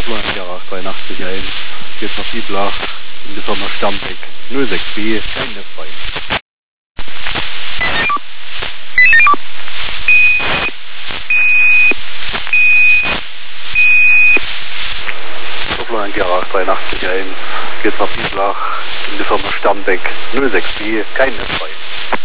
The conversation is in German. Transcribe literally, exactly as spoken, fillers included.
Doppler Garage dreiundachtzig eins, geht nach Bieblach in die Firma Stammbeck null sechs B, kein Netz frei. Doppler Garage dreiundachtzig eins, geht nach Bieblach in die Firma Stammbeck null sechs B, kein Netz frei.